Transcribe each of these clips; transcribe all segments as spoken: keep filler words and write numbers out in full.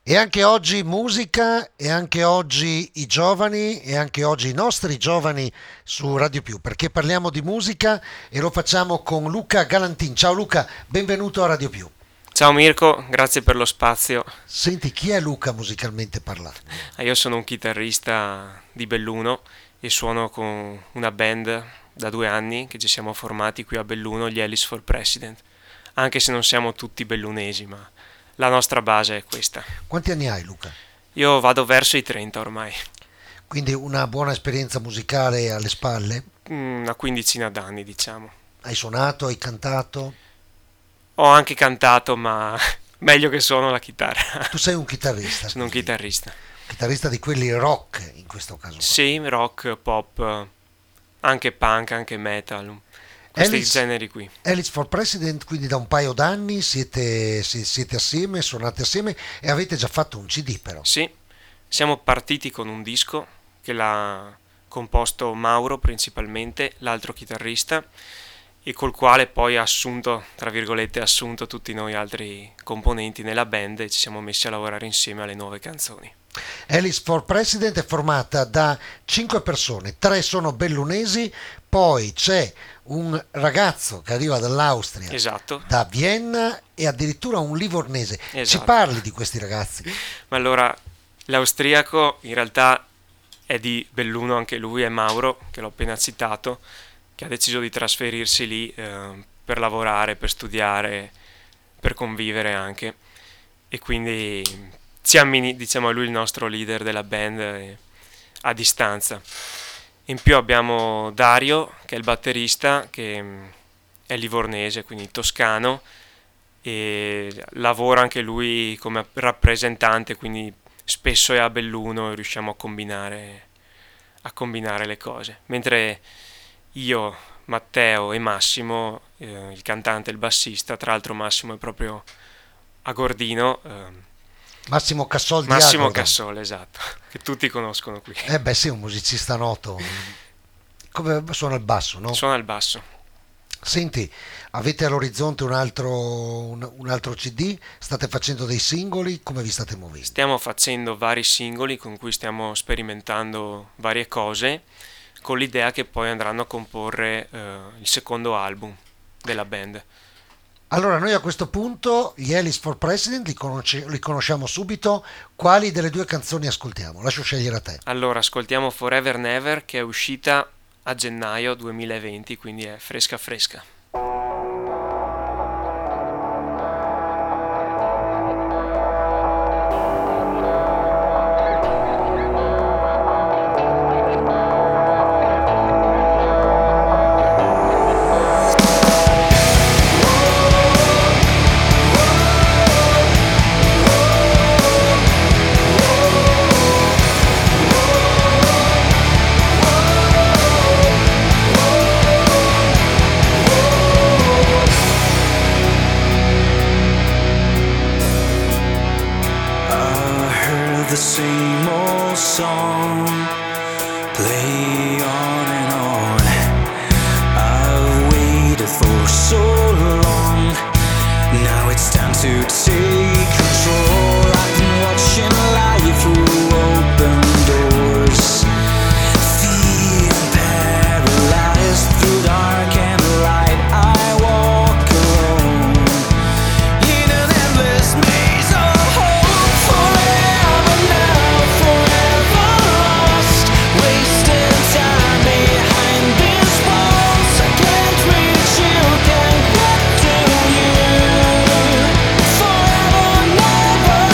E anche oggi musica, e anche oggi i giovani, e anche oggi i nostri giovani su Radio Più, perché parliamo di musica e lo facciamo con Luca Galantin. Ciao Luca, benvenuto a Radio Più. Ciao Mirko, grazie per lo spazio. Senti, chi è Luca musicalmente parlando? Ah, Io sono un chitarrista di Belluno e suono con una band da due anni che ci siamo formati qui a Belluno, gli Alice for President. Anche se non siamo tutti bellunesi, ma la nostra base è questa. Quanti anni hai Luca? Io vado verso i trenta ormai, Quindi una buona esperienza musicale alle spalle? una quindicina d'anni diciamo. Hai suonato, hai cantato? Ho anche cantato, ma meglio che suono la chitarra. Tu sei un chitarrista, Sono un quindi, chitarrista. chitarrista di quelli rock in questo caso qua. Sì, rock, pop, anche punk, anche metal, questi Alice, generi qui. Alice for President, quindi da un paio d'anni siete, si- siete assieme, suonate assieme e avete già fatto un C D però. Sì, siamo partiti con un disco che l'ha composto Mauro principalmente, l'altro chitarrista, e col quale poi ha assunto, tra virgolette, assunto tutti noi altri componenti nella band e ci siamo messi a lavorare insieme alle nuove canzoni. Alice for President è formata da cinque persone, tre sono bellunesi, poi c'è un ragazzo che arriva dall'Austria, Esatto, da Vienna e addirittura un livornese. Ci esatto. parli di questi ragazzi? Ma allora, l'austriaco in realtà è di Belluno anche lui, è Mauro, che l'ho appena citato, che ha deciso di trasferirsi lì eh, per lavorare, per studiare, per convivere anche. E quindi ci ammini, diciamo, è lui il nostro leader della band eh, a distanza. In più abbiamo Dario, che è il batterista, che mm, è livornese, quindi toscano, e lavora anche lui come rappresentante, quindi spesso è a Belluno e riusciamo a combinare, a combinare le cose. Mentre io, Matteo e Massimo, eh, il cantante e il bassista, tra l'altro Massimo è proprio a Gordino, eh, Massimo Cassol di Massimo Agordo. Cassole, esatto, che tutti conoscono qui. Eh beh sì, un musicista noto. Come suona il basso, no? Suona il basso. Senti, avete all'orizzonte un altro, un, un altro C D? State facendo dei singoli? Come vi state muovendo? Stiamo facendo vari singoli con cui stiamo sperimentando varie cose, con l'idea che poi andranno a comporre eh, il secondo album della band. Allora, noi a questo punto gli Alice for President li, conosce- li conosciamo subito. Quali delle due canzoni ascoltiamo? Lascio scegliere a te. Allora, ascoltiamo Forever Never, che è uscita a gennaio duemilaventi, quindi è fresca fresca. The same old song play on and on. I've waited for so long. Now it's time to take control. I've been watching life through open doors, feeling paralyzed through dark and light. I walk alone in an endless maze of hope. Forever now, forever lost, wasting time behind these walls. I can't reach you, can't get to you. Forever never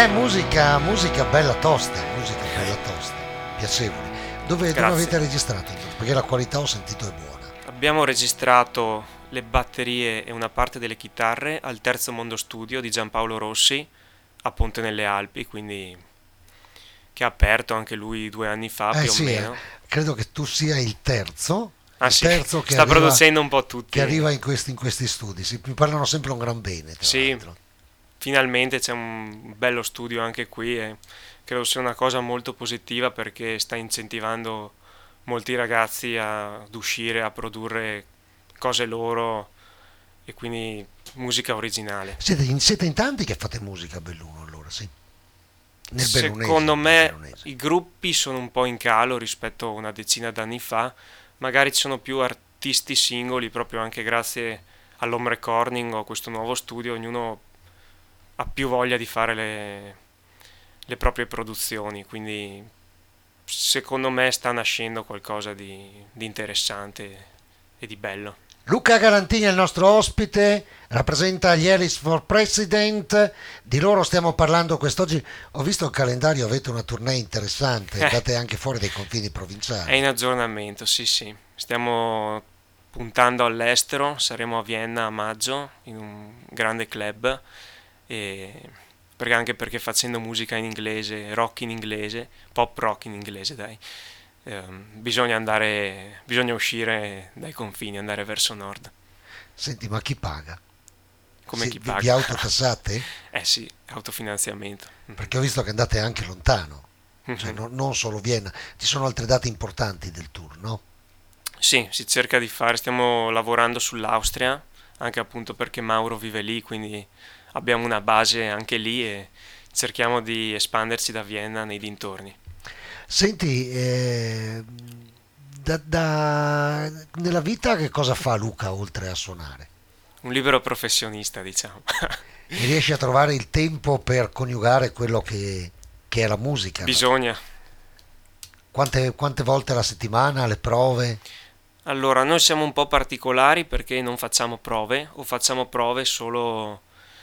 Eh, musica, musica bella tosta, musica bella tosta, piacevole. Dove, dove Grazie. avete registrato? Perché la qualità ho sentito è buona. Abbiamo registrato le batterie e una parte delle chitarre al Terzo Mondo Studio di Giampaolo Rossi a Ponte nelle Alpi, quindi che ha aperto anche lui due anni fa Eh più sì, o eh, meno. credo che tu sia il terzo, Ah il sì, terzo che sta arriva, producendo un po' tutti. che arriva in questi, in questi studi. Si, mi parlano sempre un gran bene, tra Sì, l'altro. finalmente c'è un bello studio anche qui e credo sia una cosa molto positiva perché sta incentivando molti ragazzi a- ad uscire, a produrre cose loro e quindi musica originale. Siete in, siete in tanti che fate musica a Belluno, allora, sì? Nel bellunese, Secondo nel me bellunese. i gruppi sono un po' in calo rispetto a una decina d'anni fa, magari ci sono più artisti singoli proprio anche grazie all'home recording o a questo nuovo studio, ognuno ha più voglia di fare le, le proprie produzioni, quindi secondo me sta nascendo qualcosa di, di interessante e di bello. Luca Galantini è il nostro ospite, rappresenta gli Alice for President, di loro stiamo parlando quest'oggi. Ho visto il calendario, avete una tournée interessante, Eh. andate anche fuori dai confini È provinciali. in aggiornamento, sì sì, stiamo puntando all'estero, saremo a Vienna a maggio in un grande club, e perché anche perché facendo musica in inglese, rock in inglese, pop rock in inglese dai, ehm, bisogna andare, bisogna uscire dai confini, andare verso nord. Senti, ma chi paga? Come Sì, chi vi, vi paga? autotassate? Eh sì, autofinanziamento. Perché ho visto che andate anche lontano, cioè Mhm. no- non solo Vienna, ci sono altre date importanti del tour, no? Sì, si cerca di fare, stiamo lavorando sull'Austria, anche appunto perché Mauro vive lì, quindi abbiamo una base anche lì e cerchiamo di espanderci da Vienna nei dintorni. Senti, eh, da, da- nella vita che cosa fa Luca oltre a suonare? Un libero professionista, diciamo. E riesci a trovare il tempo per coniugare quello che, che è la musica? Bisogna. Quante, quante volte alla settimana, le prove? Allora, noi siamo un po' particolari perché non facciamo prove o facciamo prove solo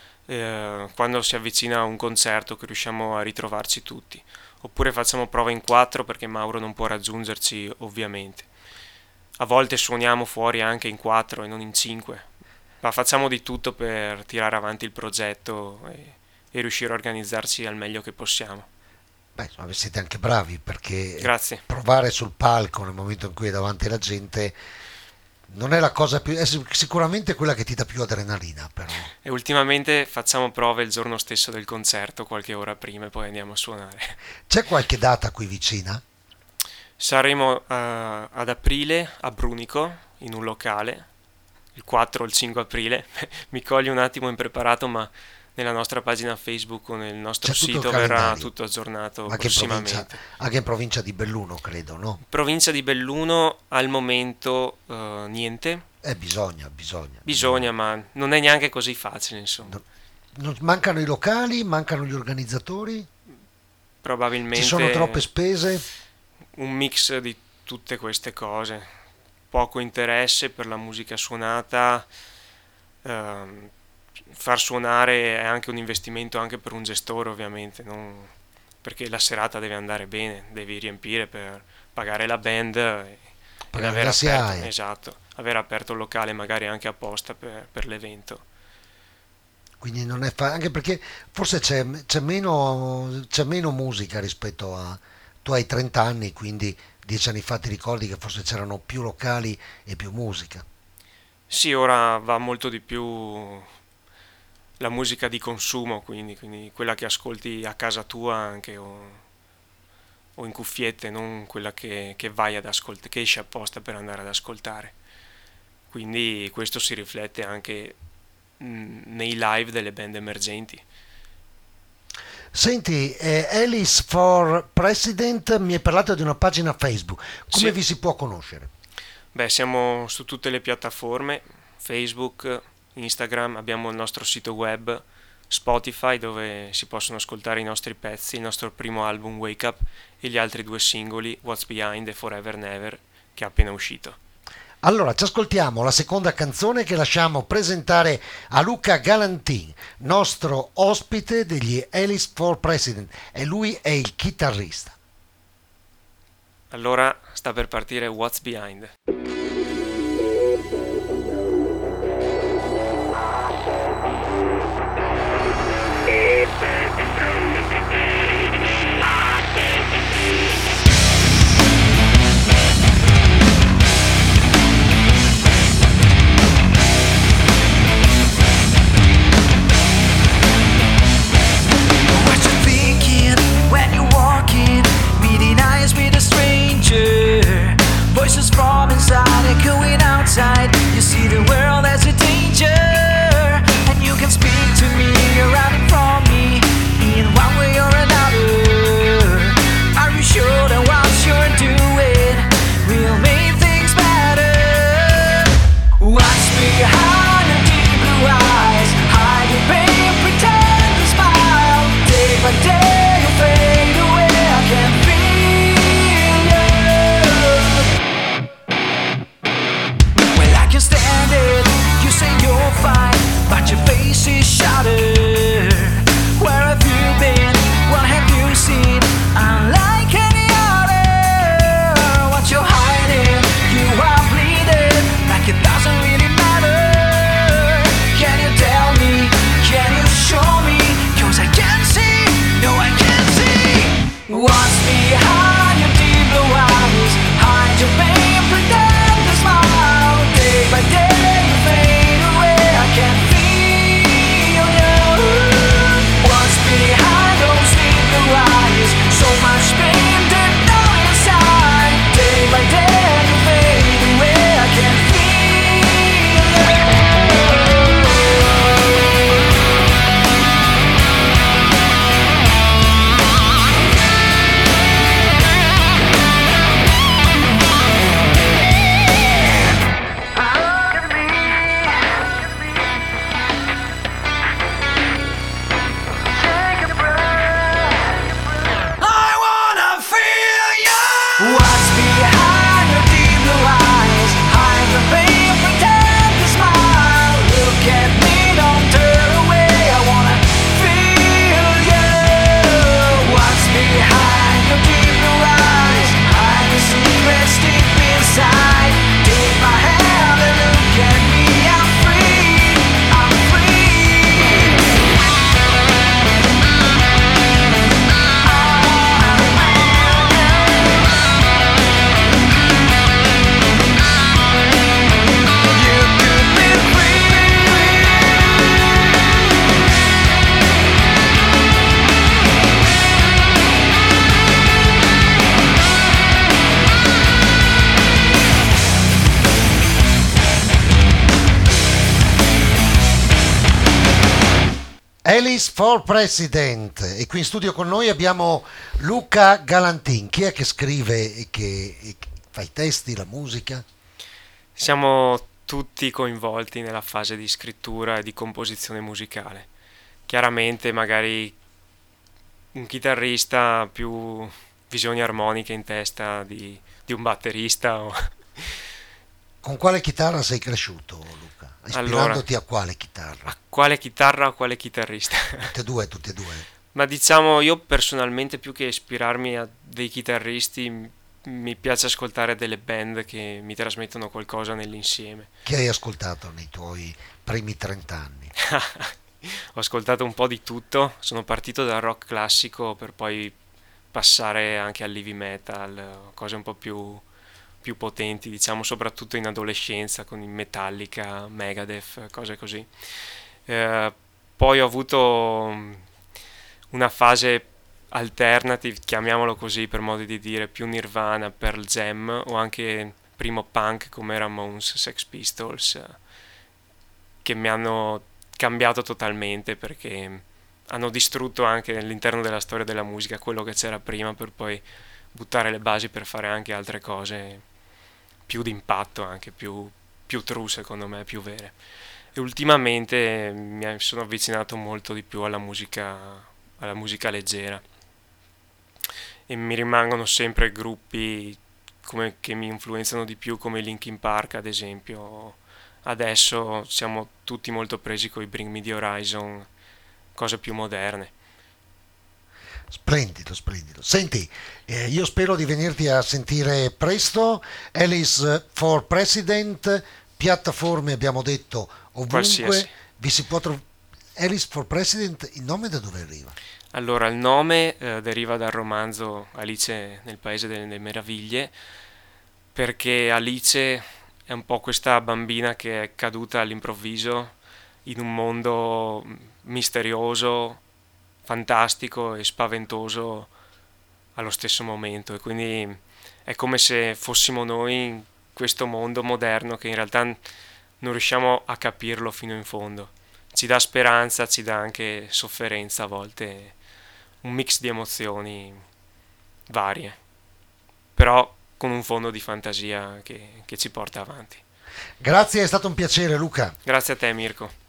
eh, quando si avvicina un concerto che riusciamo a ritrovarci tutti. Oppure facciamo prove in quattro perché Mauro non può raggiungerci ovviamente. A volte suoniamo fuori anche in quattro e non in cinque, ma facciamo di tutto per tirare avanti il progetto e, e riuscire a organizzarci al meglio che possiamo. Beh, insomma, siete anche bravi perché Grazie. provare sul palco nel momento in cui è davanti alla gente non è la cosa più, è sic- sicuramente quella che ti dà più adrenalina, però. E ultimamente facciamo prove il giorno stesso del concerto, qualche ora prima, e poi andiamo a suonare. C'è qualche data qui vicina? Saremo eh, ad aprile a Brunico, in un locale, il quattro o il cinque aprile. Mi cogli un attimo impreparato, ma nella nostra pagina Facebook o nel nostro C'è tutto il sito verrà calendario. tutto aggiornato Anche in provincia, prossimamente. anche in provincia di Belluno, credo, no? Provincia di Belluno al momento eh, niente, Eh, bisogna, bisogna. bisogna, ma non è neanche così facile, insomma. No- non- mancano i locali, mancano gli organizzatori, ci sono troppe Probabilmente spese. un mix di tutte queste cose, poco interesse per la musica suonata, ehm, far suonare è anche un investimento anche per un gestore ovviamente, non- perché la serata deve andare bene, devi riempire per pagare la band e, ed Pagare aver la aperto, SIAE. esatto, aver aperto il locale magari anche apposta per, per l'evento. Quindi non è fa- anche perché forse c'è, c'è meno, c'è meno musica rispetto a... Tu hai trenta anni, quindi dieci anni fa ti ricordi che forse c'erano più locali e più musica. Sì, ora va molto di più la musica di consumo, quindi, quindi quella che ascolti a casa tua anche o, o in cuffiette, non quella che, che vai ad ascoltare, che esci apposta per andare ad ascoltare. Quindi questo si riflette anche mh, nei live delle band emergenti. Senti, eh, Alice for President mi hai parlato di una pagina Facebook. Come Sì. vi si può conoscere? Beh, siamo su tutte le piattaforme, Facebook, Instagram, abbiamo il nostro sito web, Spotify dove si possono ascoltare i nostri pezzi, il nostro primo album Wake Up e gli altri due singoli What's Behind e Forever Never che è appena uscito. Allora, ci ascoltiamo la seconda canzone che lasciamo presentare a Luca Galantin, nostro ospite degli Alice for President, e lui è il chitarrista. Allora sta per partire What's Behind. Voices from inside echoing outside. You see the world as a danger, and you can speak to me, you're running from me in one way or another. Are you sure that what you're doing will make things better? What's behind your deep blue eyes? Hide your pain, pretend to smile. Day by day you fade away, I can feel. You say you're fine, but your face is shattered. Where have you been? What have you seen? Unlike any other, what you're hiding, you are bleeding like it doesn't really matter. Can you tell me? Can you show me? 'Cause I can't see, no I can't see. What's behind your deep blue eyes? Hide your pain, pretend to smile. Day by day fade away, I can feel you. What's behind those deep blue eyes? So much pain deep down inside. Day by day you fade away, I can feel you. What's behind your deep blue eyes? Hide the pain, pretend to smile. Look at me, don't turn away, I wanna feel you. What's behind your deep blue eyes? Hide the secrets deep inside. Take my hand and look at me, I'm free, I'm free. Alice for President, e qui in studio con noi abbiamo Luca Galantin. Chi è che scrive e che, e che fa i testi, la musica? Siamo tutti coinvolti nella fase di scrittura e di composizione musicale. Chiaramente magari un chitarrista ha più visioni armoniche in testa di, di un batterista. O... Con quale chitarra sei cresciuto, Luca? Ispirandoti allora, a quale chitarra? A quale chitarra o quale chitarrista? Tutte e due, tutte e due. Ma diciamo, io personalmente, più che ispirarmi a dei chitarristi, mi piace ascoltare delle band che mi trasmettono qualcosa nell'insieme. Che hai ascoltato nei tuoi primi trent'anni? Ho ascoltato un po' di tutto, sono partito dal rock classico per poi passare anche al heavy metal, cose un po' più, più potenti, diciamo, soprattutto in adolescenza con i Metallica, Megadeth, cose così. Eh, poi ho avuto una fase alternative, chiamiamolo così per modo di dire, più Nirvana, Pearl Jam o anche primo punk come Ramones, Sex Pistols, che mi hanno cambiato totalmente perché hanno distrutto anche all'interno della storia della musica quello che c'era prima per poi buttare le basi per fare anche altre cose più d'impatto, anche più, più true secondo me, più vere. E ultimamente mi sono avvicinato molto di più alla musica, alla musica leggera, e mi rimangono sempre gruppi come, che mi influenzano di più, come Linkin Park ad esempio. Adesso siamo tutti molto presi con i Bring Me The Horizon, cose più moderne. Splendido, splendido. Senti, eh, io spero di venirti a sentire presto. Alice for President, piattaforme abbiamo detto Qualsiasi. ovunque, vi si può trovare. Alice for President, il nome da dove arriva? Allora, il nome eh, deriva dal romanzo Alice nel Paese delle, delle Meraviglie, perché Alice è un po' questa bambina che è caduta all'improvviso in un mondo misterioso, fantastico e spaventoso allo stesso momento, e quindi è come se fossimo noi in questo mondo moderno che in realtà non riusciamo a capirlo fino in fondo. Ci dà speranza, ci dà anche sofferenza a volte, un mix di emozioni varie, però con un fondo di fantasia che, che ci porta avanti. Grazie, è stato un piacere, Luca. Grazie a te, Mirko.